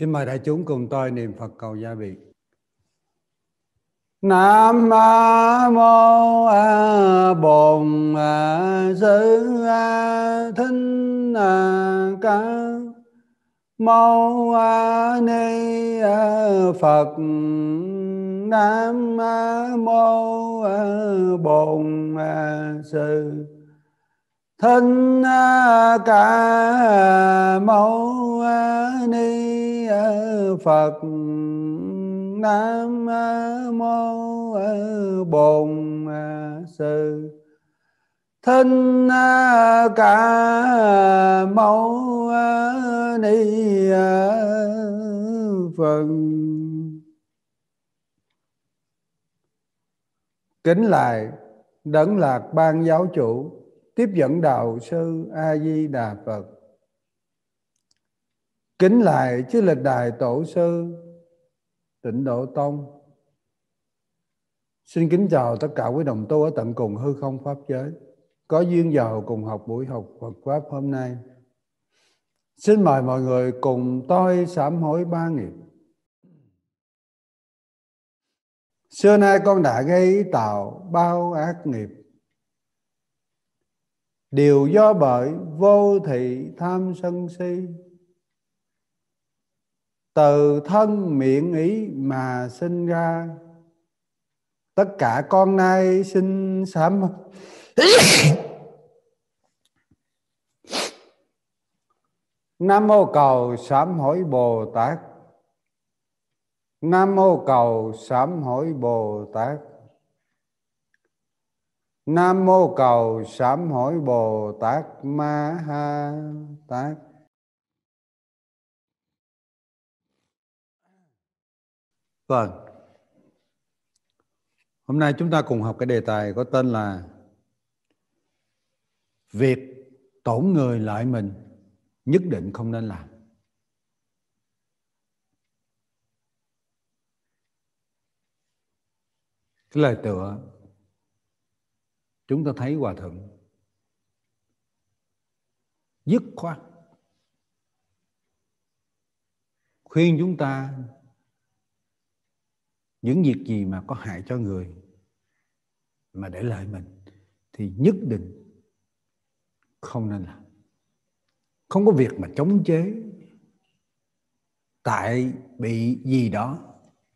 Xin mời đại chúng cùng tôi niệm Phật cầu gia biệt. Nam mô Bổn Sư Thích Ca Mâu Ni Phật. Nam mô Bổn Sư Thích Ca Mâu Ni Phật. Nam mô Bổn Sư Thích Ca Mâu Ni Phật. Kính lại Đấng Lạc Ban Giáo Chủ, tiếp dẫn đạo sư A Di Đà Phật. Kính lại chư lịch đại tổ sư Tịnh Độ Tông. Xin kính chào tất cả quý đồng tu ở tận cùng hư không pháp giới có duyên vào cùng học buổi học Phật pháp hôm nay. Xin mời mọi người cùng tôi sám hối ba nghiệp. Xưa nay con đã gây tạo bao ác nghiệp, đều do bởi vô thị tham sân si, từ thân miệng ý mà sinh ra. Tất cả con nay xin sám Nam mô cầu sám hối Bồ Tát. Nam mô cầu sám hối Bồ Tát. Nam mô cầu sám hối Bồ Tát Ma Ha Tát. Vâng, hôm nay chúng ta cùng học cái đề tài có tên là việc tổn người lợi mình nhất định không nên làm. Cái lời tựa chúng ta thấy Hòa Thượng dứt khoát khuyên chúng ta những việc gì mà có hại cho người mà để lợi mình thì nhất định không nên làm. Không có việc mà chống chế tại bị gì đó,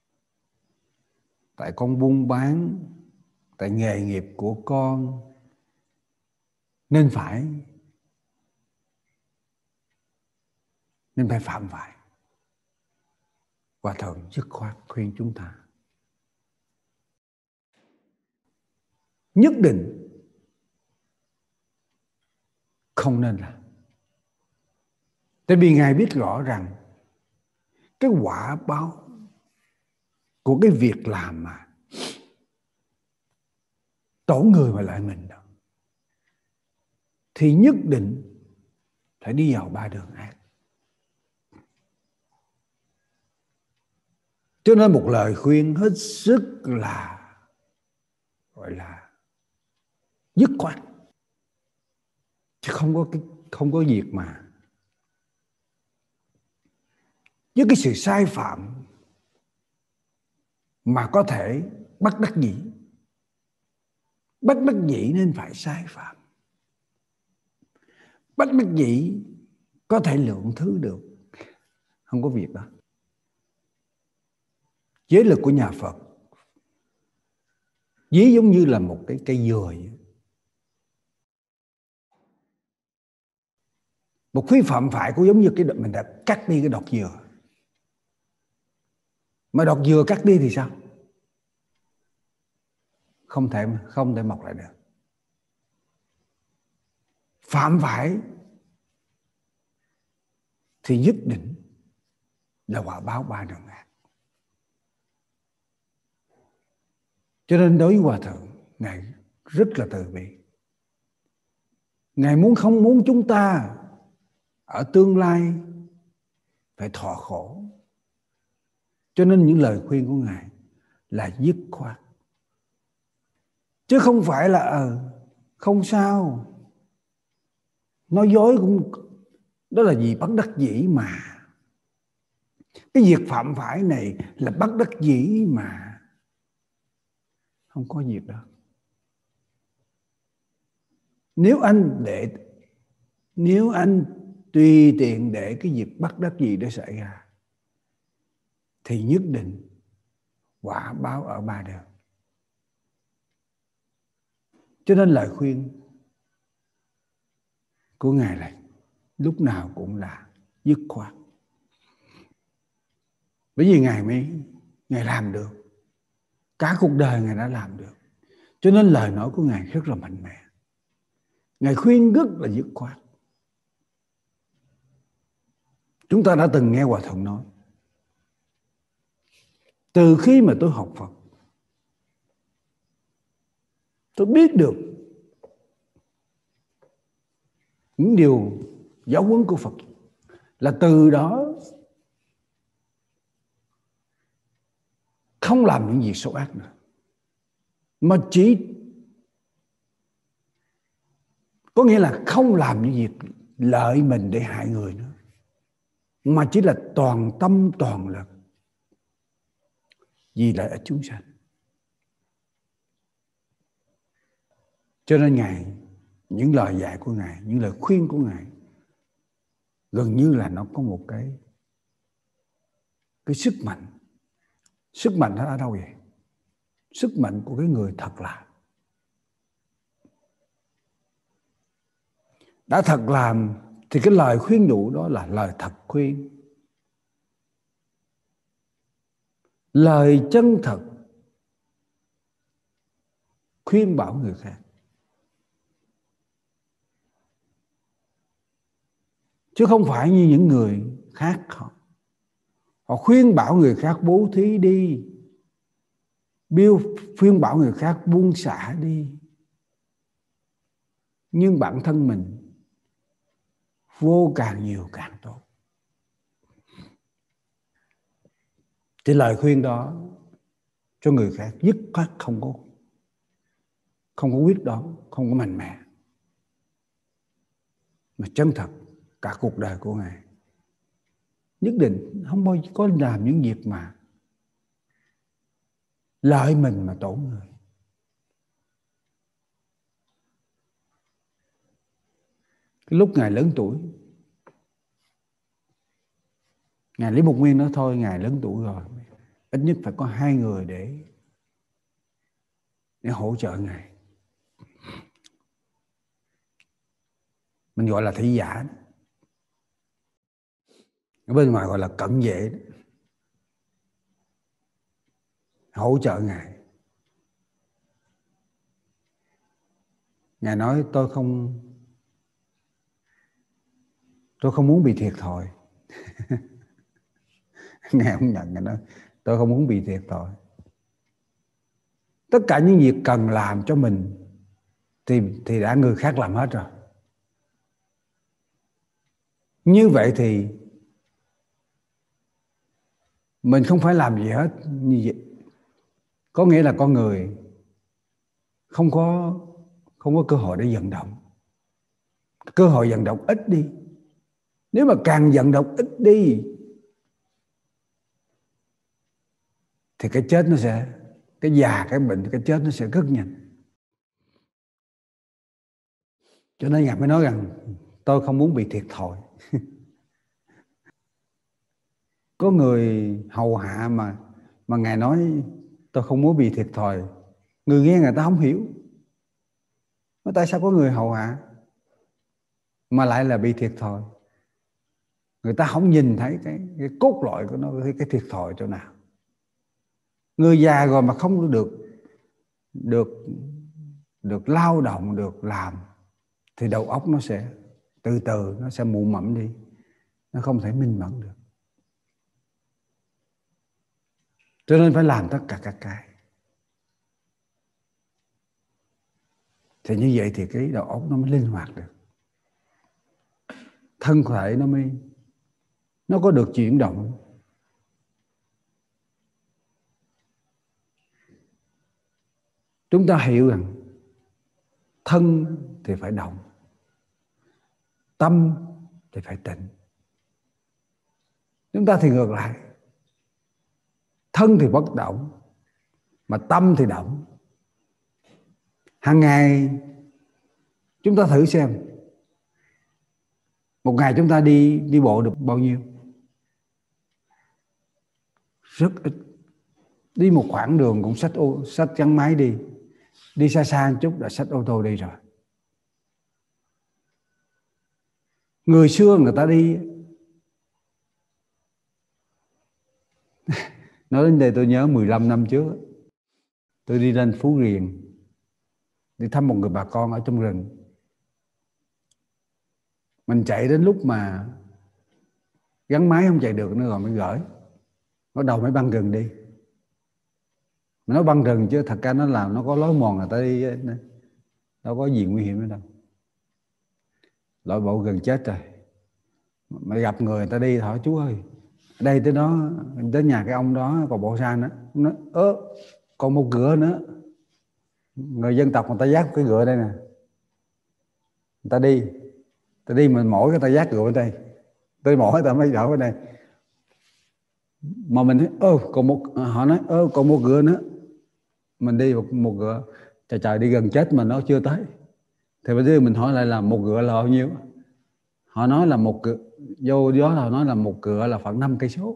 tại con buôn bán, tại nghề nghiệp của con nên phải phạm phải. Hòa Thượng dứt khoát khuyên chúng ta nhất định không nên làm. Tại vì Ngài biết rõ rằng cái quả báo của cái việc làm mà tổn người mà lợi mình đó thì nhất định phải đi vào ba đường ác. Cho nên một lời khuyên hết sức là gọi là dứt khoát, chứ không có việc mà với cái sự sai phạm mà có thể bất đắc dĩ. Bất đắc dĩ nên phải sai phạm. Bất đắc dĩ có thể lượng thứ được. Không có việc đó. Giới luật của nhà Phật ví giống như là một cái cây dừa vậy. Một khi phạm phải cũng giống như cái mình đã cắt đi cái đọt dừa. Mà đọt dừa cắt đi thì sao? Không thể mọc lại được. Phạm phải thì nhất định là quả báo ba đường ác. Cho nên đối với Hòa Thượng, Ngài rất là từ bi. Ngài không muốn chúng ta ở tương lai phải thọ khổ. Cho nên những lời khuyên của Ngài là dứt khoát. Chứ không phải là không sao, nói dối cũng đó là gì bất đắc dĩ mà Cái việc phạm phải này là bất đắc dĩ mà, không có việc đó. Nếu anh tùy tiện để cái việc bất đắc dĩ đó xảy ra thì nhất định quả báo ở ba đường. Cho nên lời khuyên của Ngài là lúc nào cũng là dứt khoát. Bởi vì Ngài làm được. Cả cuộc đời Ngài đã làm được. Cho nên lời nói của Ngài rất là mạnh mẽ. Ngài khuyên rất là dứt khoát. Chúng ta đã từng nghe Hòa Thượng nói, từ khi mà tôi học Phật, tôi biết được những điều giáo huấn của Phật, là từ đó không làm những việc xấu ác nữa, mà chỉ có nghĩa là không làm những việc lợi mình để hại người nữa, mà chỉ là toàn tâm toàn lực vì lợi ích chúng sanh. Cho nên Ngài, những lời dạy của Ngài, những lời khuyên của Ngài gần như là nó có một cái sức mạnh. Sức mạnh nó ở đâu vậy? Sức mạnh của cái người thật làm. Đã thật làm thì cái lời khuyên nhủ đó là lời thật khuyên. Lời chân thật khuyên bảo người khác. Chứ không phải như những người khác họ khuyên bảo người khác bố thí đi, khuyên bảo người khác buông xả đi, nhưng bản thân mình vô càng nhiều càng tốt. Thì lời khuyên đó cho người khác dứt khoát không có quyết đoán, không có mạnh mẽ, mà chân thật. Cả cuộc đời của Ngài nhất định không bao giờ có làm những việc mà lợi mình mà tổn người. Cái lúc Ngài lớn tuổi, Ngài Lý Mục Nguyên nói thôi, Ngài lớn tuổi rồi, ít nhất phải có 2 người để hỗ trợ Ngài. Mình gọi là thị giả, ở bên ngoài gọi là cận vệ, hỗ trợ Ngài. Ngài nói tôi không muốn bị thiệt thòi. Ngài không nhận, Ngài nói tôi không muốn bị thiệt thòi. Tất cả những việc cần làm cho mình thì đã người khác làm hết rồi. Như vậy thì mình không phải làm gì hết. Như vậy có nghĩa là con người không có cơ hội để vận động. Cơ hội vận động ít đi. Nếu mà càng vận động ít đi thì cái chết nó sẽ, cái già, cái bệnh, cái chết nó sẽ rất nhanh. Cho nên Ngài mới nói rằng tôi không muốn bị thiệt thòi. Có người hầu hạ mà Ngài nói tôi không muốn bị thiệt thòi, người nghe người ta không hiểu. Nói tại sao có người hầu hạ mà lại là bị thiệt thòi? Người ta không nhìn thấy cái cốt lõi của nó, cái thiệt thòi chỗ nào. Người già rồi mà không được lao động, được làm thì đầu óc nó sẽ từ từ nó sẽ mụ mẫm đi, nó không thể minh mẫn được. Cho nên phải làm tất cả các cái. Thì như vậy thì cái đầu óc nó mới linh hoạt được, thân thể nó có được chuyển động. Chúng ta hiểu rằng thân thì phải động, tâm thì phải tịnh. Chúng ta thì ngược lại, thân thì bất động mà tâm thì động. Hàng ngày chúng ta thử xem, một ngày chúng ta đi bộ được bao nhiêu? Rất ít. Đi một khoảng đường cũng xách gắn máy đi xa xa một chút đã xách ô tô đi rồi. Người xưa người ta đi, nói đến đây tôi nhớ 15 năm trước tôi đi lên Phú Riềng đi thăm một người bà con ở trong rừng. Mình chạy đến lúc mà gắn máy không chạy được nữa rồi mới gửi, bắt đầu mới băng rừng đi. Mà nó băng rừng chứ thật ra nó làm nó có lối mòn người ta đi, đâu có gì nguy hiểm nữa đâu. Lội bộ gần chết rồi. Mà gặp người ta đi hỏi chú ơi, đây tới đó, tới nhà cái ông đó còn bộ xa nữa. Nó còn một ngựa nữa. Người dân tộc người ta dắt cái ngựa đây nè, người ta đi mà mỗi cái ta dắt ngựa ở đây, tới mỗi ta mới đỡ ở đây. Mà mình nói còn một, họ nói còn một ngựa nữa. Mình đi một ngựa, trời đi gần chết mà nó chưa tới. Thì bây giờ mình hỏi lại là một ngựa là bao nhiêu? Họ nói là một ngựa, vô đó họ nói là một ngựa là khoảng 5 cây số.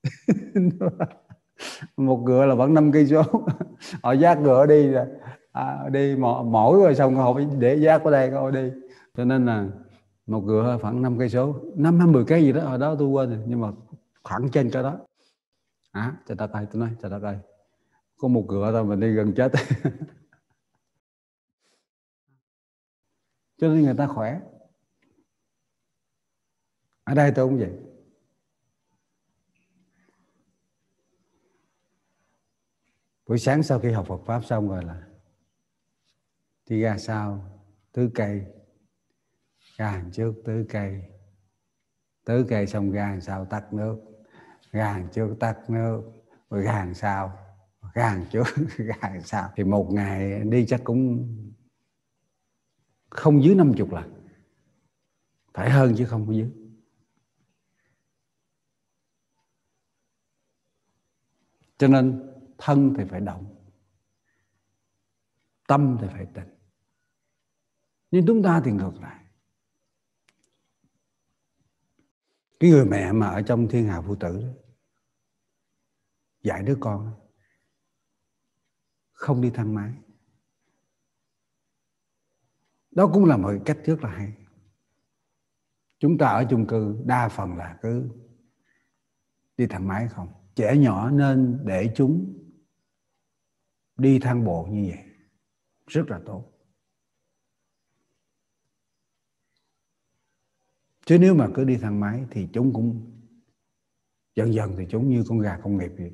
Một ngựa là khoảng 5 cây số. Họ dắt ngựa đi rồi đi mỗi rồi xong họ phải để dắt ở đây họ đi. Cho nên là một ngựa khoảng 5 cây số, 5 hay 10 cây gì đó, hồi đó tôi quên rồi, nhưng mà khoảng trên cái đó. Trời đất ơi, tôi nói trời đất ơi, có một ngựa thôi mình đi gần chết. Cho nên người ta khỏe. Ở đây tôi cũng vậy. Buổi sáng sau khi học Phật Pháp xong rồi là đi ra sau tưới cây, ra hàng trước tưới cây xong ra hàng sau tắt nước, ra hàng trước tắt nước, rồi ra hàng sau, ra hàng trước, ra hàng sau. Thì một ngày đi chắc cũng không dưới 50 lần. Phải hơn chứ không có dưới. Cho nên thân thì phải động, tâm thì phải tịnh. Nhưng chúng ta thì ngược lại. Cái người mẹ mà ở trong thiên hạ phụ tử đó, dạy đứa con không đi thang máy, đó cũng là một cách rất là hay. Chúng ta ở chung cư đa phần là cứ đi thang máy không. Trẻ nhỏ nên để chúng đi thang bộ như vậy, rất là tốt. Chứ nếu mà cứ đi thang máy thì chúng cũng dần dần thì chúng như con gà công nghiệp vậy.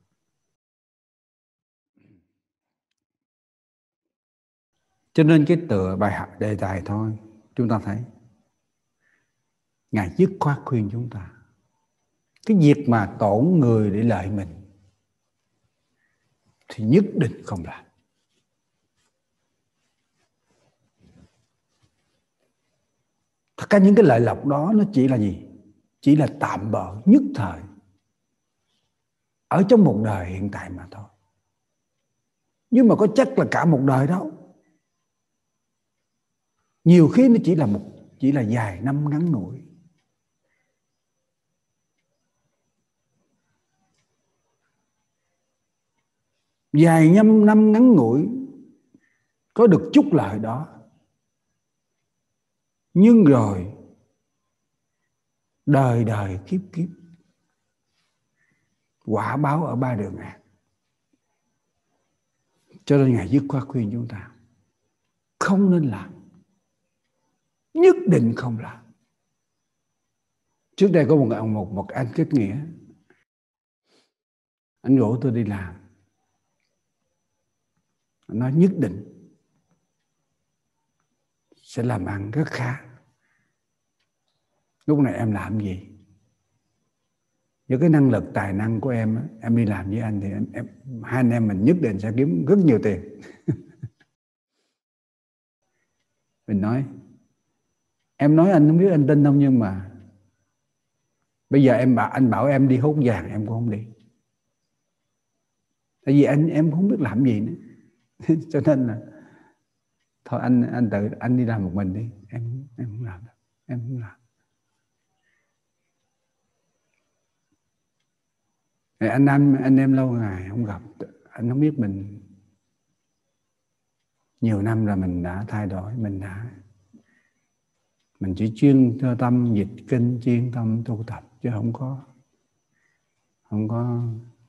Cho nên cái tựa bài học đề tài thôi, chúng ta thấy Ngài dứt khoát khuyên chúng ta, cái việc mà tổn người để lợi mình thì nhất định không làm. Thật ra những cái lợi lộc đó nó chỉ là gì? Chỉ là tạm bợ, nhất thời, ở trong một đời hiện tại mà thôi. Nhưng mà có chắc là cả một đời đâu. Nhiều khi nó chỉ là vài năm ngắn ngủi. Vài năm ngắn ngủi có được chút lợi đó. Nhưng rồi đời đời kiếp kiếp quả báo ở ba đường ác. Cho nên Ngài dứt khoát khuyên chúng ta không nên làm, nhất định không làm. Trước đây có một anh kết nghĩa, anh rủ tôi đi làm, anh nói nhất định sẽ làm ăn rất khá. Lúc này em làm gì? Với cái năng lực tài năng của em đi làm với anh thì hai anh em mình nhất định sẽ kiếm rất nhiều tiền. Mình nói, em nói anh không biết anh tin không, nhưng mà Bây giờ anh bảo em đi hốt vàng em cũng không đi, tại vì em không biết làm gì nữa. Cho nên là thôi anh tự anh đi làm một mình đi, em không làm đâu, em không làm. Anh em lâu ngày không gặp, anh không biết mình nhiều năm rồi mình đã thay đổi, mình chỉ chuyên tâm dịch kinh, chuyên tâm tu tập, chứ không có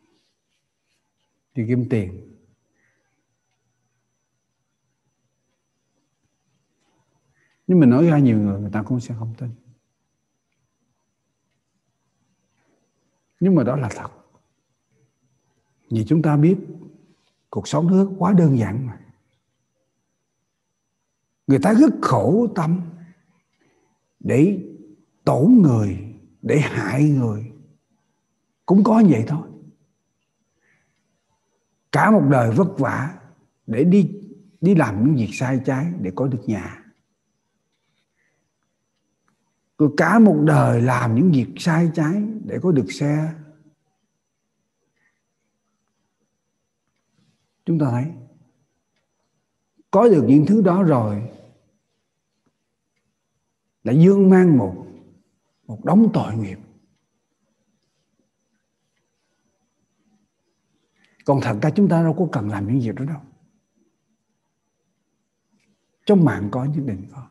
đi kiếm tiền. Nhưng mình nói ra nhiều người ta cũng sẽ không tin, nhưng mà đó là thật. Vì chúng ta biết cuộc sống nó quá đơn giản mà. Người ta rất khổ tâm để tổn người, để hại người, cũng có vậy thôi. Cả một đời vất vả để đi làm những việc sai trái để có được nhà, rồi cả một đời làm những việc sai trái để có được xe. Chúng ta thấy có được những thứ đó rồi lại dương mang một đống tội nghiệp. Còn thật ra chúng ta đâu có cần làm những việc đó đâu. Trong mạng có nhất định có.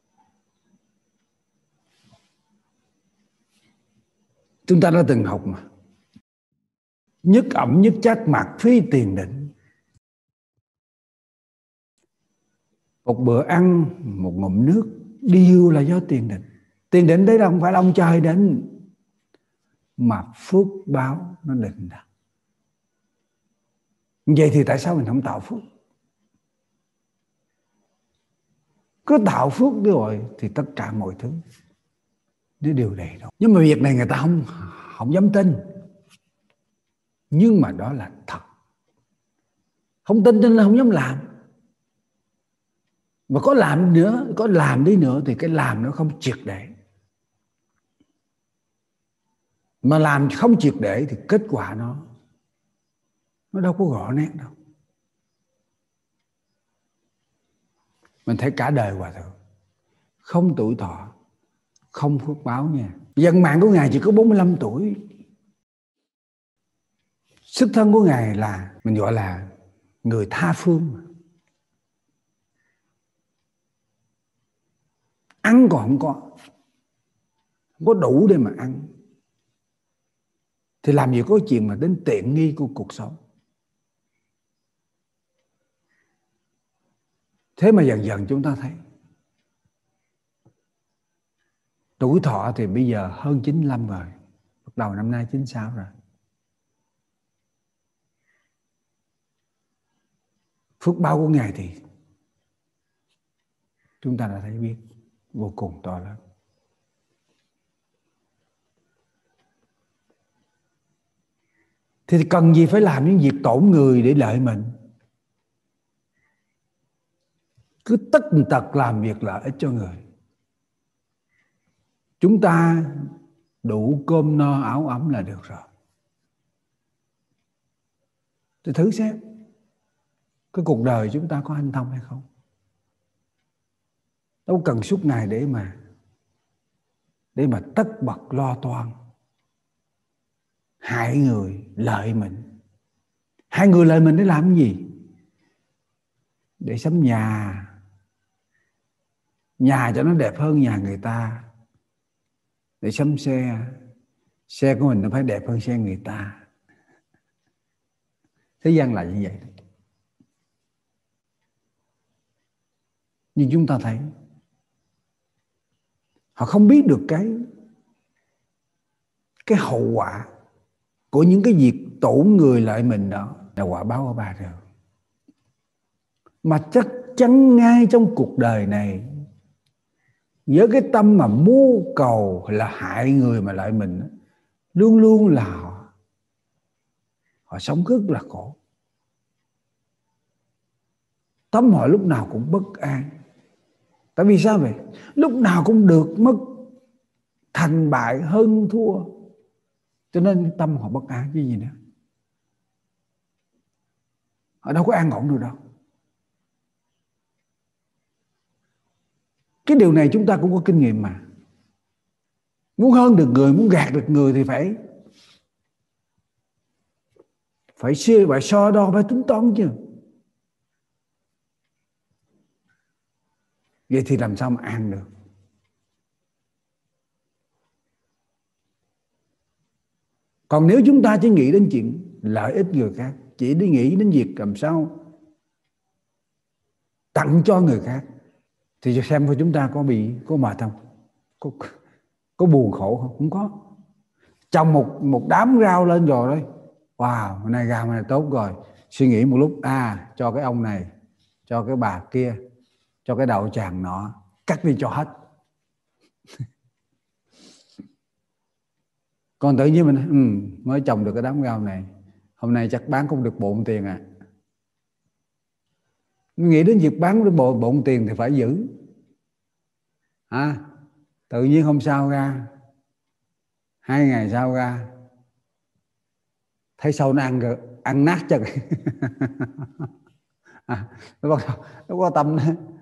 Chúng ta đã từng học mà. Nhất ẩm nhất trách mạc phi tiền định. Một bữa ăn, một ngụm nước đều là do tiền định. Tiền định đấy là không phải là ông trời định, mà phước báo nó định ra. Vậy thì tại sao mình không tạo phước? Cứ tạo phước rồi thì tất cả mọi thứ nó đều đầy đủ. Nhưng mà việc này người ta không dám tin. Nhưng mà đó là thật. Không tin cho nên không dám làm. Mà có làm đi nữa thì cái làm nó không triệt để. Mà làm không triệt để thì kết quả nó đâu có rõ nét đâu. Mình thấy cả đời Hòa Thượng không tuổi thọ, không phước báo nha. Vận mạng của Ngài chỉ có 45 tuổi. Xuất thân của Ngài là mình gọi là người tha phương. Ăn còn không có đủ để mà ăn, thì làm gì có chuyện mà đến tiện nghi của cuộc sống. Thế mà dần dần chúng ta thấy tuổi thọ thì bây giờ hơn 95 rồi, bắt đầu năm nay 96 rồi. Phước báo của Ngài thì chúng ta đã thấy biết vô cùng to lớn. Thì cần gì phải làm những việc tổn người để lợi mình? Cứ tất tật làm việc lợi ích cho người. Chúng ta đủ cơm no áo ấm là được rồi. Thì thử xem cái cuộc đời chúng ta có hanh thông hay không. Đâu cần suốt ngày để mà tất bật lo toan hại người lợi mình. Hại người lợi mình để làm cái gì? Để sắm nhà cho nó đẹp hơn nhà người ta, để sắm xe của mình nó phải đẹp hơn xe người ta. Thế gian là như vậy. Nhưng chúng ta thấy họ không biết được cái hậu quả của những cái việc tổn người lợi mình đó là quả báo ở ba đường. Mà chắc chắn ngay trong cuộc đời này, với cái tâm mà mưu cầu là hại người mà lợi mình, luôn luôn là họ sống rất là khổ. Tâm họ lúc nào cũng bất an. Tại vì sao vậy? Lúc nào cũng được mất, thành bại hơn thua, Cho nên tâm họ bất an chứ gì nữa. Họ đâu có an ổn được đâu. Cái điều này chúng ta cũng có kinh nghiệm mà. Muốn hơn được người, muốn gạt được người thì phải so đo, phải tính toán chứ. Vậy thì làm sao mà an được? Còn nếu chúng ta chỉ nghĩ đến chuyện lợi ích người khác, chỉ đi nghĩ đến việc làm sao tặng cho người khác, thì xem chúng ta có mệt không? Có buồn khổ không? Không có. Trồng một đám rau lên rồi đấy. Wow, hôm nay rau này tốt rồi. Suy nghĩ một lúc, cho cái ông này, cho cái bà kia, cho cái đậu chàng nọ, cắt đi cho hết. Còn tự nhiên mình mới trồng được cái đám rau này, hôm nay chắc bán không được bộn tiền à. Nghĩ đến việc bán được bộn tiền thì phải giữ. Tự nhiên hôm sau ra, 2 ngày sau ra, thấy sâu nó ăn nát cho nó có tâm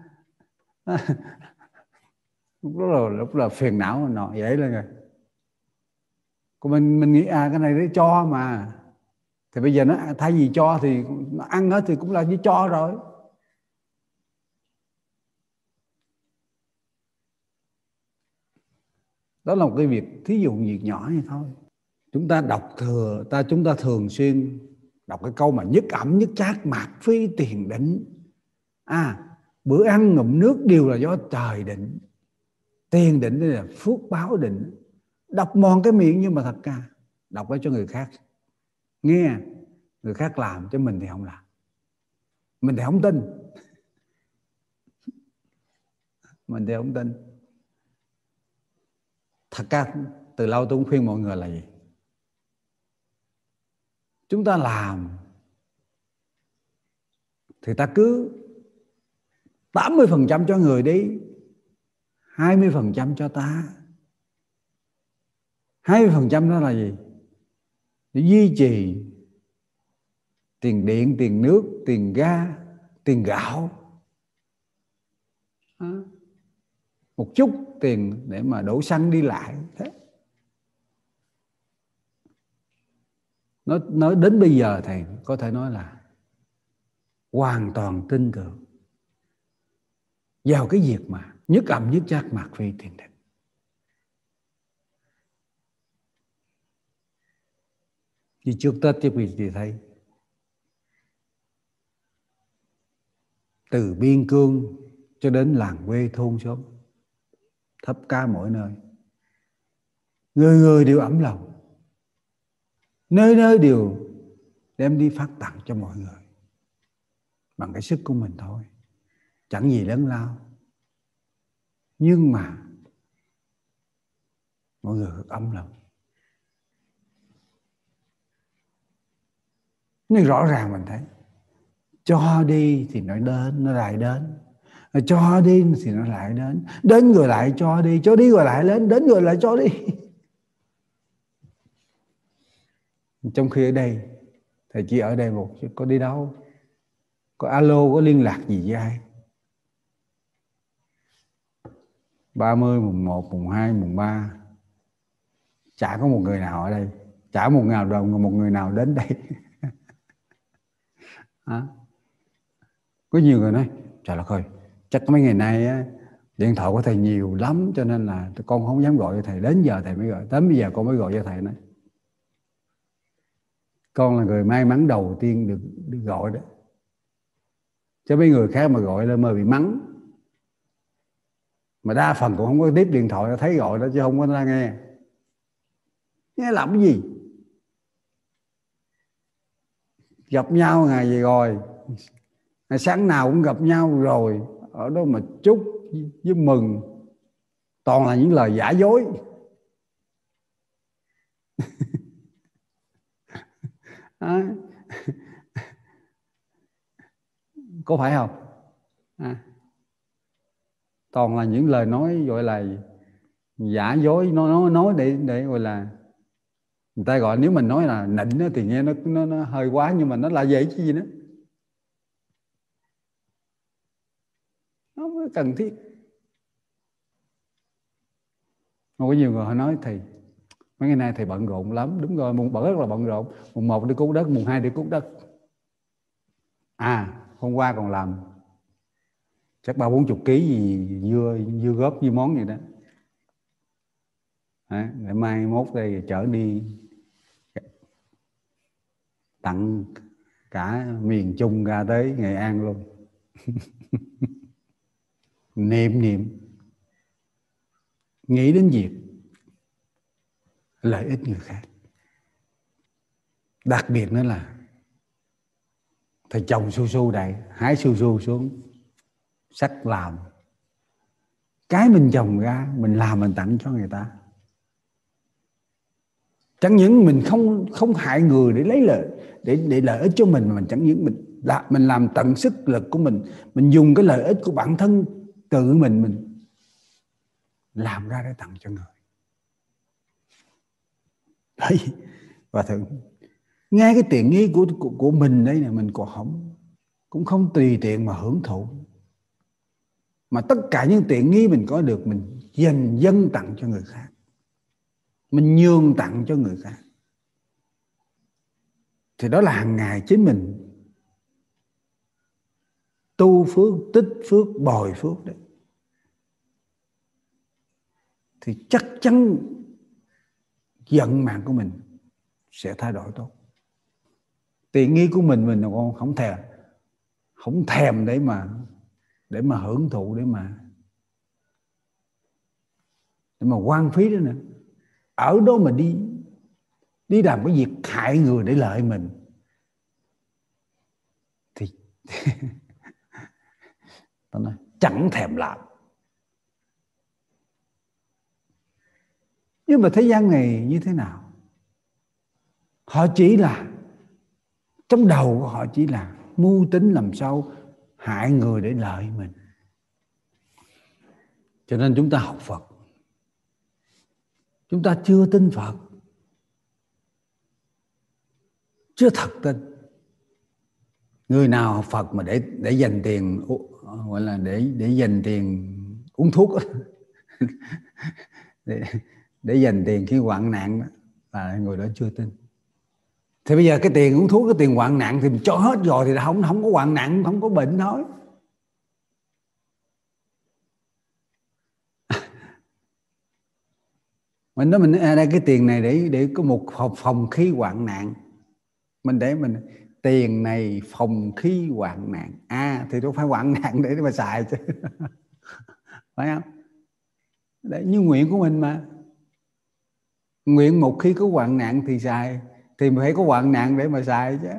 lúc là phiền não nọ vậy lên rồi. Còn mình nghĩ cái này để cho mà, thì bây giờ nó thay vì cho thì nó ăn hết thì cũng là như cho rồi. Đó là một cái việc, thí dụ việc nhỏ như thôi. Chúng ta thường xuyên đọc cái câu mà nhất ẩm nhất trác mạt phi tiền định. Bữa ăn ngụm nước đều là do trời định. Tiền định đây là phước báo định. Đọc mòn cái miệng nhưng mà thật ra đọc để cho người khác nghe, người khác làm, chứ mình thì không làm. Mình thì không tin. Mình thì không tin. Thật ra từ lâu tôi cũng khuyên mọi người là gì? Chúng ta làm thì ta cứ 80% cho người đi, 20% cho ta. 20% đó là gì? Để duy trì tiền điện, tiền nước, tiền ga, tiền gạo. Một chút tiền để mà đổ xăng đi lại. Thế. Nói đến bây giờ thầy có thể nói là hoàn toàn tin tưởng vào cái việc mà nhất ẩm nhất trác mạt phi tiền định. Như trước Tết chứ quý vị thấy, từ biên cương cho đến làng quê thôn xóm, thắp ca mỗi nơi, người người đều ấm lòng, nơi nơi đều đem đi phát tặng cho mọi người bằng cái sức của mình thôi, chẳng gì lớn lao, nhưng mà mọi người ấm lòng. Nhưng rõ ràng mình thấy cho đi thì nó đến, nó lại đến, cho đi thì nó lại đến rồi lại cho đi rồi lại đến rồi lại cho đi. Trong khi ở đây thầy chỉ ở đây một chứ có đi đâu, có alo, có liên lạc gì với ai. 30, mùng 1, mùng 2, mùng 3 chả có một người nào ở đây, chả một người nào đến đây. Có nhiều người nói trời đất ơi, chắc mấy ngày nay á, điện thoại của thầy nhiều lắm cho nên là con không dám gọi cho thầy, đến giờ thầy mới gọi, đến bây giờ con mới gọi cho thầy. Nói con là người may mắn đầu tiên được gọi đó, chứ mấy người khác mà gọi lên mà bị mắng. Mà đa phần cũng không có tiếp điện thoại, thấy gọi đó chứ không có ra nghe làm cái gì. Gặp nhau ngày gì rồi, ngày sáng nào cũng gặp nhau rồi, ở đó mà chúc với mừng toàn là những lời giả dối. Có phải không? Toàn là những lời nói gọi là giả dối, nói để gọi là Người ta gọi, nếu mình nói là nịnh thì nghe nó hơi quá, nhưng mà nó là vậy chứ gì nữa, nó mới cần thiết. Không có nhiều người họ nói thầy mấy ngày nay thầy bận rộn lắm. Đúng rồi, mùng rất là bận rộn. Mùng 1 đi cuốc đất, mùng 2 đi cuốc đất. Hôm qua còn làm chắc 30-40 kg gì dưa góp như món vậy đó. Để mai mốt đây chở đi tặng cả miền Trung ra tới Nghệ An luôn. Niệm nghĩ đến việc lợi ích người khác. Đặc biệt nữa là thầy trồng su su đây, hái su su xuống sắc làm, cái mình trồng ra mình làm mình tặng cho người ta. Chẳng những mình không hại người để lấy lợi, để lợi ích cho mình, mà chẳng những mình làm tận sức lực của mình dùng cái lợi ích của bản thân tự mình làm ra để tặng cho người. Đấy, và thử ngay cái tiện nghi của mình đấy này, mình cũng không tùy tiện mà hưởng thụ, mà tất cả những tiện nghi mình có được mình dâng tặng cho người khác, mình nhường tặng cho người khác, thì đó là hàng ngày chính mình tu phước, tích phước, bồi phước đấy. Thì chắc chắn vận mạng của mình sẽ thay đổi tốt. Tiện nghi của mình còn không thèm để mà hưởng thụ, để mà hoang phí đó nữa. Ở đó mà đi làm cái việc hại người để lợi mình thì tôi nói chẳng thèm làm. Nhưng mà thế gian này như thế nào? Họ chỉ là, trong đầu của họ chỉ là mưu tính làm sao hại người để lợi mình. Cho nên chúng ta học Phật, chúng ta chưa tin Phật, chưa thật tin. Người nào học Phật mà để dành tiền, gọi là để dành tiền uống thuốc để dành tiền khi hoạn nạn đó, là người đó chưa tin. Thì bây giờ cái tiền uống thuốc, cái tiền hoạn nạn thì mình cho hết rồi thì không có hoạn nạn, không có bệnh thôi. Mình nói đây cái tiền này để có một phòng khí hoạn nạn, mình tiền này phòng khí hoạn nạn, thì đâu phải hoạn nạn để mà xài chứ phải không? Đấy, như nguyện của mình mà, nguyện một khi có hoạn nạn thì xài, thì phải có hoạn nạn để mà xài chứ.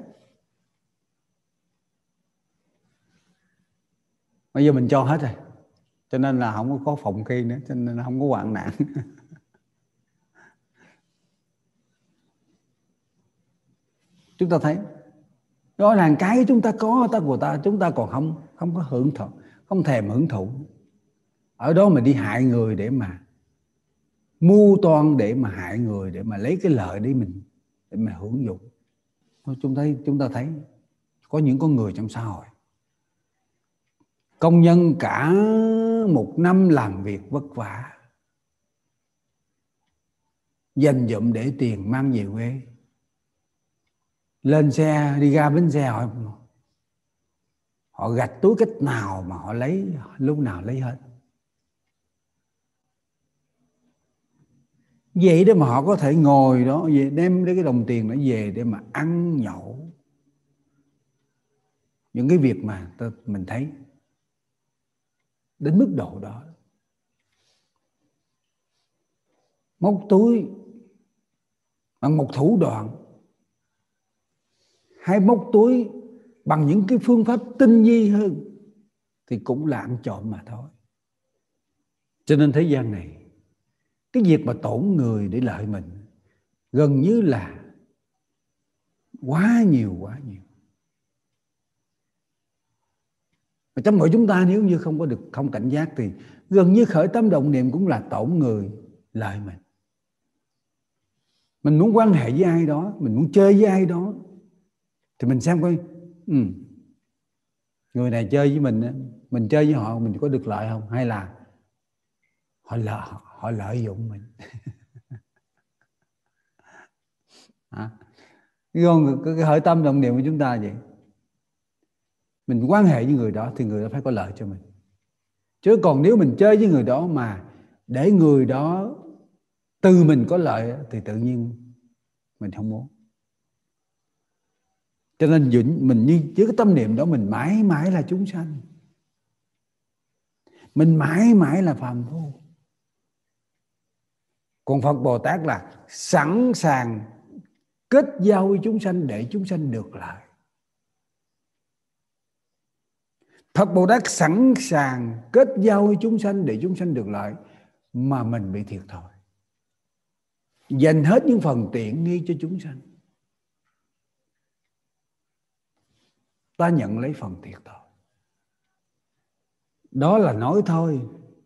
Bây giờ mình cho hết rồi, cho nên là không có phòng khí nữa, cho nên là không có hoạn nạn. Chúng ta thấy rõ ràng cái chúng ta có chúng ta còn không có hưởng thụ, không thèm hưởng thụ. Ở đó mà đi hại người để mà mưu toan, để mà hại người, để mà lấy cái lợi để mà hưởng dụng. Chúng ta thấy có những con người trong xã hội, công nhân cả một năm làm việc vất vả, dành dụm để tiền mang về quê, lên xe đi ra bến xe, họ gạch túi cách nào mà họ lấy, lúc nào lấy hết. Vậy đó mà họ có thể ngồi đó về đem cái đồng tiền đó về để mà ăn nhậu. Những cái việc mà mình thấy đến mức độ đó. Móc túi bằng một thủ đoạn, hay móc túi bằng những cái phương pháp tinh vi hơn, thì cũng là ăn trộm mà thôi. Cho nên thế gian này, cái việc mà tổn người để lợi mình gần như là quá nhiều. Và trong mỗi chúng ta nếu như không cảnh giác thì gần như khởi tâm động niệm cũng là tổn người lợi mình. Mình muốn quan hệ với ai đó, mình muốn chơi với ai đó, thì mình xem coi người này chơi với mình chơi với họ mình có được lợi không, hay là họ lợi dụng mình. Cái hỡi tâm đồng niệm của chúng ta vậy. Mình quan hệ với người đó thì người đó phải có lợi cho mình. Chứ còn nếu mình chơi với người đó mà để người đó từ mình có lợi thì tự nhiên mình không muốn. Cho nên mình như với cái tâm niệm đó, mình mãi mãi là chúng sanh, mình mãi mãi là phàm phu. Còn Phật Bồ Tát là sẵn sàng kết giao với chúng sanh để chúng sanh được lợi. Phật Bồ Tát sẵn sàng kết giao với chúng sanh để chúng sanh được lợi, mà mình bị thiệt thòi, dành hết những phần tiện nghi cho chúng sanh, ta nhận lấy phần thiệt thòi. Đó là nói thôi,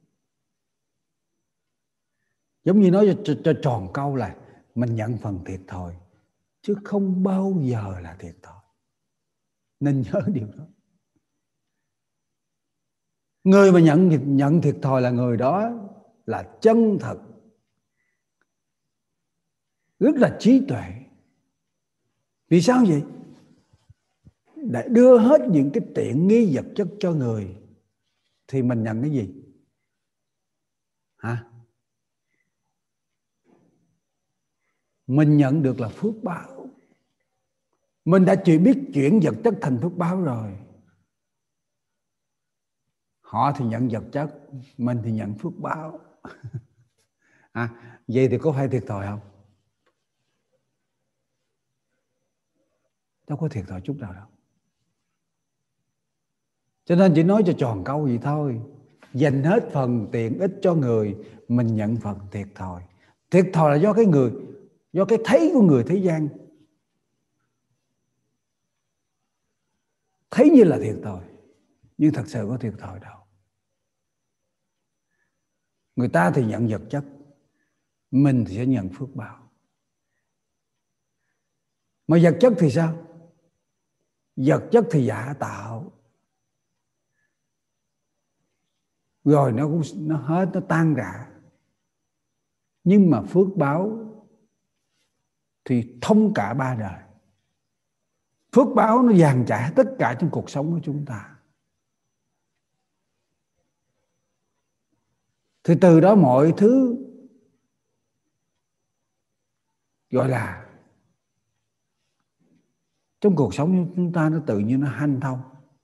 giống như nói cho tròn câu là mình nhận phần thiệt thòi, chứ không bao giờ là thiệt thòi. Nên nhớ điều đó. Người mà nhận thiệt thòi là người đó là chân thật, rất là trí tuệ. Vì sao vậy? Để đưa hết những cái tiện nghi vật chất cho người thì mình nhận cái gì? Hả? Mình nhận được là phước báo. Mình đã chỉ biết chuyển vật chất thành phước báo rồi. Họ thì nhận vật chất, mình thì nhận phước báo. Vậy thì có phải thiệt thòi không? Đâu có thiệt thòi chút nào đâu. Cho nên chỉ nói cho tròn câu vậy thôi. Dành hết phần tiện ích cho người, mình nhận phần thiệt thòi. Thiệt thòi là do cái thấy của người thế gian, thấy như là thiệt thòi, nhưng thật sự có thiệt thòi đâu. Người ta thì nhận vật chất, mình thì sẽ nhận phước báo. Mà vật chất thì sao? Vật chất thì giả tạo, rồi nó hết, nó tan rã. Nhưng mà phước báo thì thông cả ba đời. Phước báo nó dàn trải tất cả trong cuộc sống của chúng ta. Thì từ đó mọi thứ gọi là trong cuộc sống của chúng ta nó tự nhiên nó hanh thông.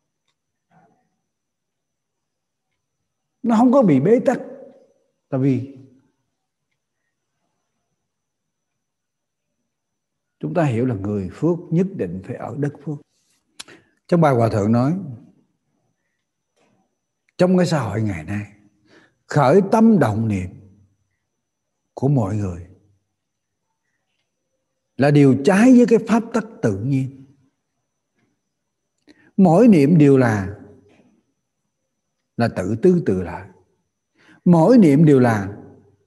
Nó không có bị bế tắc. Tại vì chúng ta hiểu là người phước nhất định phải ở đất phước. Trong bài Hòa Thượng nói, trong cái xã hội ngày nay, khởi tâm động niệm của mọi người là điều trái với cái pháp tắc tự nhiên. Mỗi niệm đều là tự tư tự lợi. Mỗi niệm đều là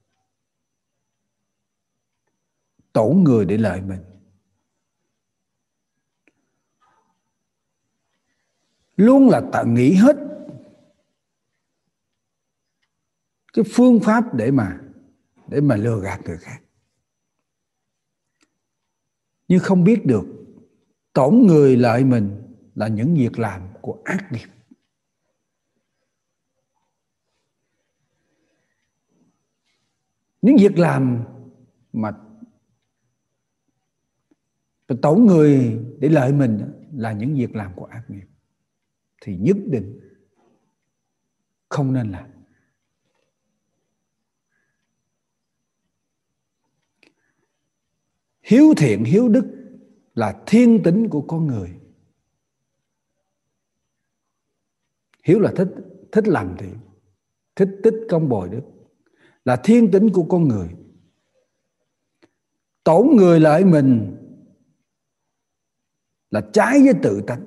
tổn người để lợi mình. Luôn là nghĩ hết cái phương pháp để mà lừa gạt người khác, nhưng không biết được tổn người lợi mình là những việc làm của ác nghiệp. Những việc làm mà tổn người để lợi mình là những việc làm của ác nghiệp, thì nhất định không nên làm. Hiếu thiện, hiếu đức là thiên tính của con người. Hiếu là thích làm thiện, thích tích công bồi đức, là thiên tính của con người. Tổn người lợi mình là trái với tự tánh.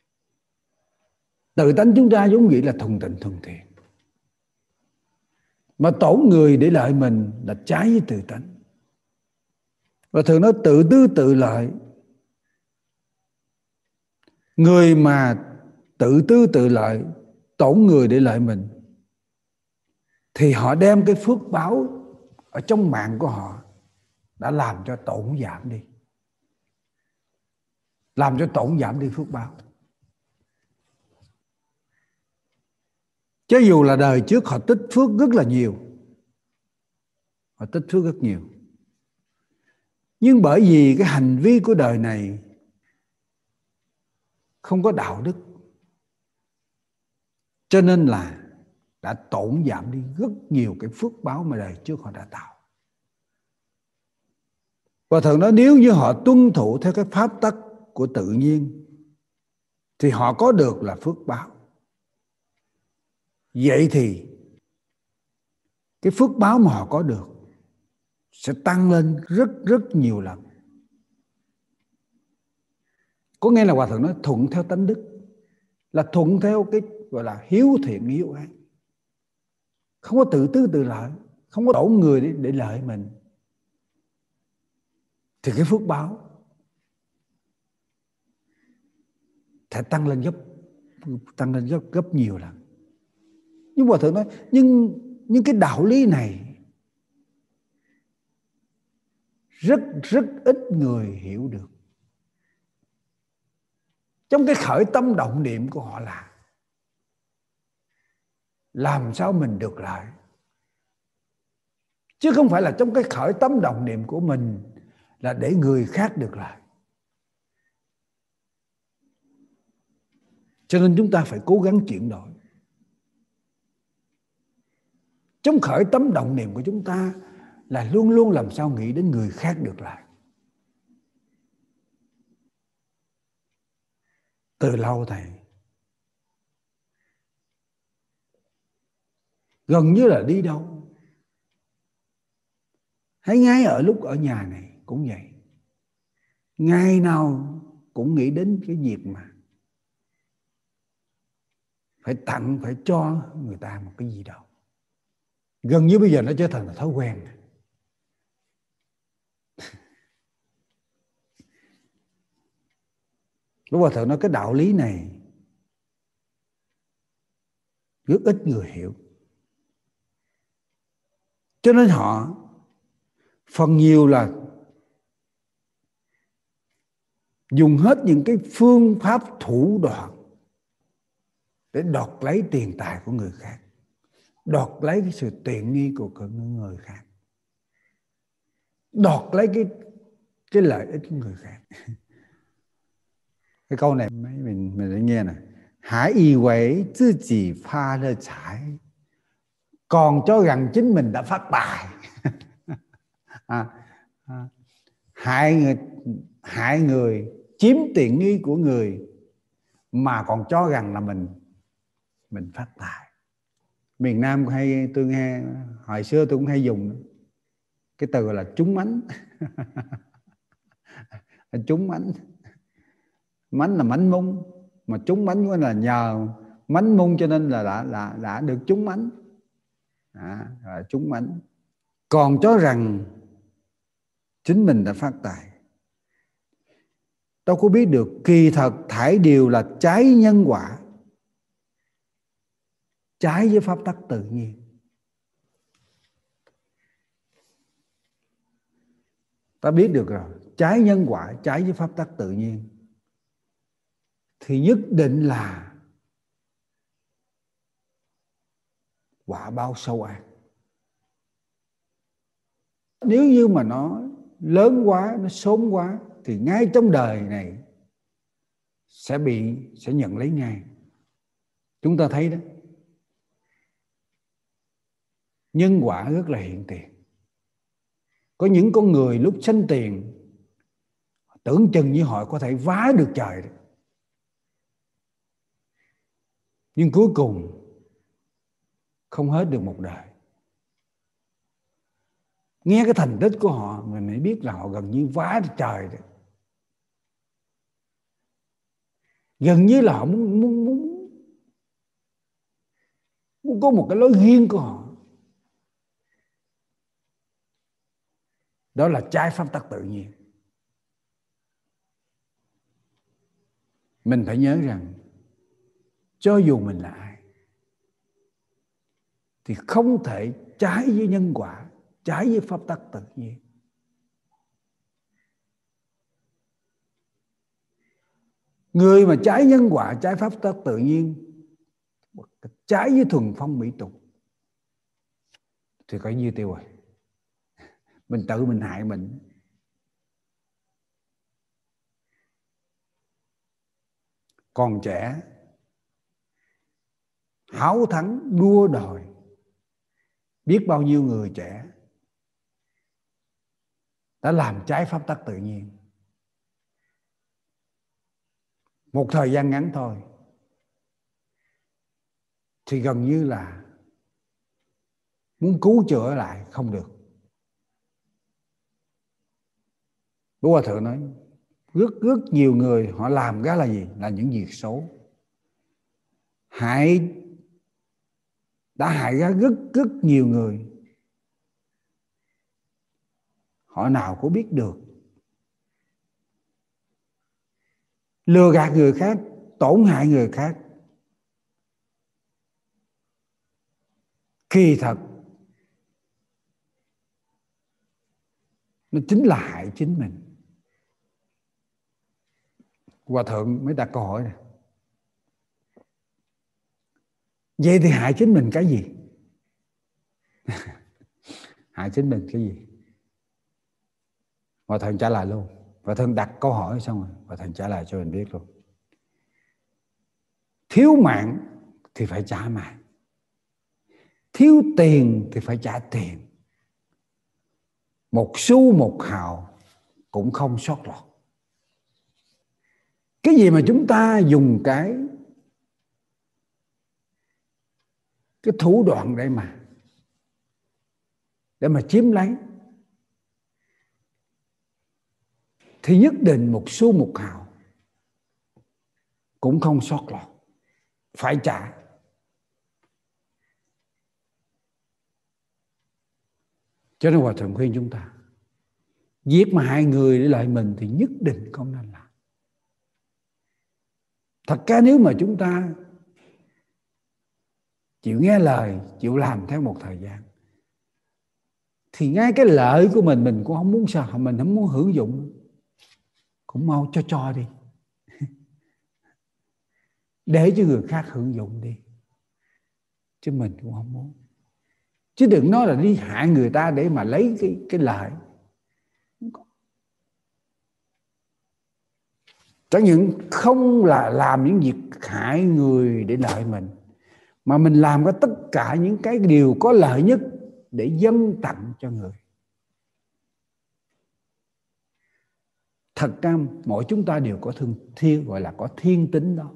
Tự tánh chúng ta giống vậy là thuần tịnh thuần thiện. Mà tổn người để lợi mình là trái với từ tánh. Và thường nói tự tư tự lợi. Người mà tự tư tự lợi, tổn người để lợi mình, thì họ đem cái phước báo ở trong mạng của họ đã làm cho tổn giảm đi. Làm cho tổn giảm đi phước báo. Chứ dù là đời trước họ tích phước rất là nhiều, họ tích phước rất nhiều, nhưng bởi vì cái hành vi của đời này không có đạo đức, cho nên là đã tổn giảm đi rất nhiều cái phước báo mà đời trước họ đã tạo. Và thường nói nếu như họ tuân thủ theo cái pháp tắc của tự nhiên thì họ có được là phước báo. Vậy thì cái phước báo mà họ có được sẽ tăng lên rất rất nhiều lần. Có nghĩa là Hòa Thượng nói thuận theo tánh đức, là thuận theo cái gọi là hiếu thiện hiếu ác, không có tự tư tự lợi, không có tổn người để lợi mình, thì cái phước báo sẽ tăng lên gấp nhiều lần. Nhưng Hòa Thượng nói nhưng cái đạo lý này rất rất ít người hiểu được. Trong cái khởi tâm động niệm của họ là làm sao mình được lợi, chứ không phải là trong cái khởi tâm động niệm của mình là để người khác được lợi. Cho nên chúng ta phải cố gắng chuyển đổi. Trong khởi tâm động niệm của chúng ta là luôn luôn làm sao nghĩ đến người khác được lợi. Từ lâu thầy gần như là đi đâu hay ngay ở lúc ở nhà này cũng vậy, ngày nào cũng nghĩ đến cái việc mà phải tặng, phải cho người ta một cái gì đâu. Gần như bây giờ nó trở thành là thói quen. Lúc Hòa Thượng nói cái đạo lý này rất ít người hiểu. Cho nên họ phần nhiều là dùng hết những cái phương pháp thủ đoạn để đoạt lấy tiền tài của người khác, đoạt lấy cái sự tiện nghi của người khác, đoạt lấy cái lợi ích của người khác. Cái câu này mình đã nghe này: hãy y為自己發了財, còn cho rằng chính mình đã phát tài. Hại người, chiếm tiện nghi của người mà còn cho rằng là mình phát tài. Miền Nam tôi nghe hồi xưa tôi cũng hay dùng cái từ là trúng mánh. Trúng mánh, mánh là mánh mung, mà trúng mánh là nhờ mánh mung cho nên là đã được trúng mánh. Là trúng mánh. Còn cho rằng chính mình đã phát tài. Đâu có biết được kỳ thật thảy đều là trái nhân quả, trái với pháp tắc tự nhiên. Ta biết được rồi, trái nhân quả, trái với pháp tắc tự nhiên, thì nhất định là quả báo sâu ác. Nếu như mà nó lớn quá, nó sớm quá, thì ngay trong đời này sẽ nhận lấy ngay. Chúng ta thấy đó, nhân quả rất là hiện tiền. Có những con người lúc sanh tiền tưởng chừng như họ có thể vá được trời đó. Nhưng cuối cùng không hết được một đời. Nghe cái thành tích của họ mình mới biết là họ gần như vá được trời đó. Gần như là họ muốn có một cái lối riêng của họ. Đó là trái pháp tắc tự nhiên. Mình phải nhớ rằng cho dù mình là ai thì không thể trái với nhân quả, trái với pháp tắc tự nhiên. Người mà trái nhân quả, trái pháp tắc tự nhiên, trái với thuần phong mỹ tục thì coi như tiêu rồi. Mình tự mình hại mình. Còn trẻ, háo thắng đua đòi, biết bao nhiêu người trẻ đã làm trái pháp tắc tự nhiên. Một thời gian ngắn thôi thì gần như là muốn cứu chữa lại không được. Đức Hòa Thượng nói rất nhiều người họ làm cái là gì? Là những việc xấu, đã hại ra rất nhiều người. Họ nào có biết được, lừa gạt người khác, tổn hại người khác. Kỳ thật nó chính là hại chính mình. Hòa Thượng mới đặt câu hỏi này: vậy thì hại chính mình cái gì? Hại chính mình cái gì? Hòa Thượng trả lời luôn. Hòa Thượng đặt câu hỏi xong rồi Hòa Thượng trả lời cho mình biết luôn. Thiếu mạng thì phải trả mạng, thiếu tiền thì phải trả tiền, một xu một hào cũng không sót lọt. Cái gì mà chúng ta dùng cái thủ đoạn để mà chiếm lấy thì nhất định một xu một hào cũng không sót lọt, phải trả. Cho nên Hòa Thượng khuyên chúng ta, việc mà hại người để lợi mình thì nhất định không nên làm. Thật ra nếu mà chúng ta chịu nghe lời, chịu làm theo một thời gian thì ngay cái lợi của mình cũng không muốn sao, mình không muốn hưởng dụng, cũng mau cho đi, để cho người khác hưởng dụng đi, chứ mình cũng không muốn. Chứ đừng nói là đi hại người ta để mà lấy cái lợi. Chẳng những không là làm những việc hại người để lợi mình, mà mình làm có tất cả những cái điều có lợi nhất để dâng tặng cho người. Thật ra mỗi chúng ta đều có gọi là có thiên tính đó.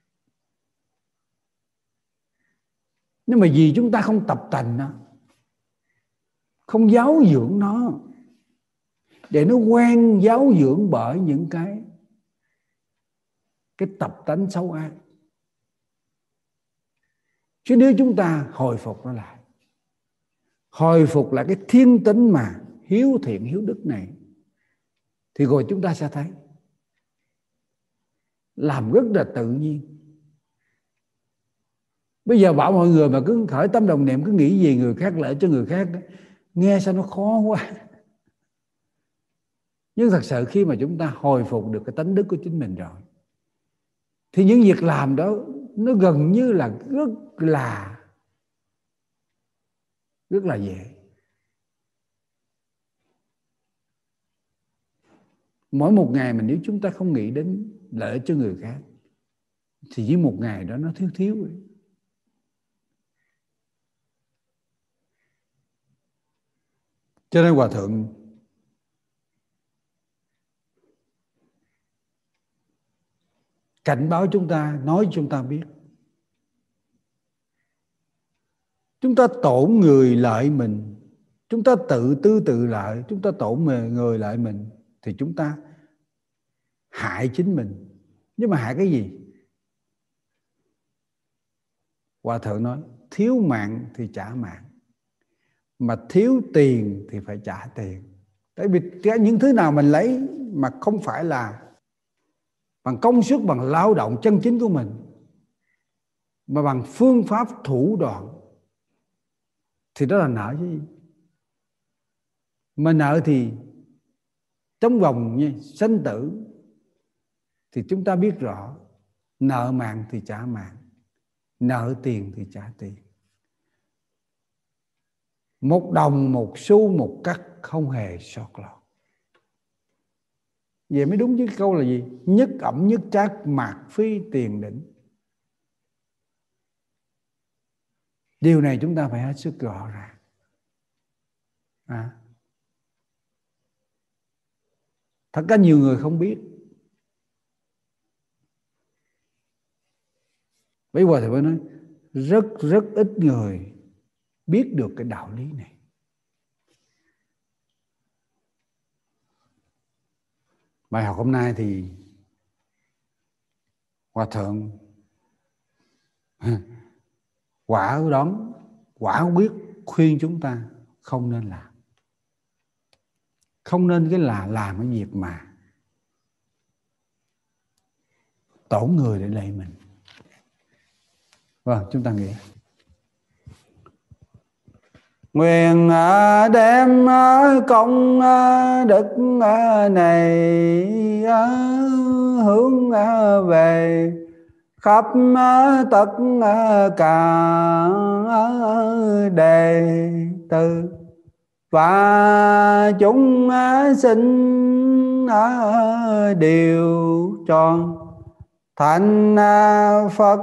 Nhưng mà vì chúng ta không tập tành nó, không giáo dưỡng nó, để nó quen giáo dưỡng bởi những cái tập tánh xấu ác. Chứ nếu chúng ta hồi phục nó lại, hồi phục lại cái thiên tính mà hiếu thiện hiếu đức này, thì rồi chúng ta sẽ thấy làm rất là tự nhiên. Bây giờ bảo mọi người mà cứ khởi tâm đồng niệm, cứ nghĩ về người khác, lợi cho người khác, nghe sao nó khó quá. Nhưng thật sự khi mà chúng ta hồi phục được cái tánh đức của chính mình rồi, thì những việc làm đó nó gần như là rất là dễ. Mỗi một ngày mà nếu chúng ta không nghĩ đến lợi cho người khác thì với một ngày đó nó thiếu rồi. Cho nên Hòa Thượng cảnh báo chúng ta, nói cho chúng ta biết, chúng ta tổn người lợi mình, chúng ta tự tư tự lợi, chúng ta tổn người lợi mình thì chúng ta hại chính mình. Nhưng mà hại cái gì? Hòa Thượng nói thiếu mạng thì trả mạng, mà thiếu tiền thì phải trả tiền. Tại vì những thứ nào mình lấy mà không phải là bằng công sức, bằng lao động chân chính của mình, mà bằng phương pháp thủ đoạn, thì đó là nợ chứ gì. Mà nợ thì trong vòng như sinh tử thì chúng ta biết rõ, nợ mạng thì trả mạng, nợ tiền thì trả tiền. Một đồng một xu một cắc không hề sót lọt. Vậy mới đúng chứ. Câu là gì? Nhất ẩm nhất trác, mạt phi tiền đỉnh. Điều này chúng ta phải hết sức rõ ràng. Thật ra nhiều người không biết. Bây giờ thì phải nói rất ít người biết được cái đạo lý này. Bài học hôm nay thì Hòa Thượng quả quyết khuyên chúng ta không nên làm. Không nên cái là làm cái việc mà tổn người để lợi mình. Vâng, chúng ta nghĩ. Nguyện đem công đức này hướng về khắp tất cả đệ tử và chúng sinh đều tròn thành Phật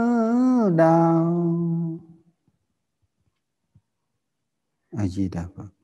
đạo. A Di Đà Phật.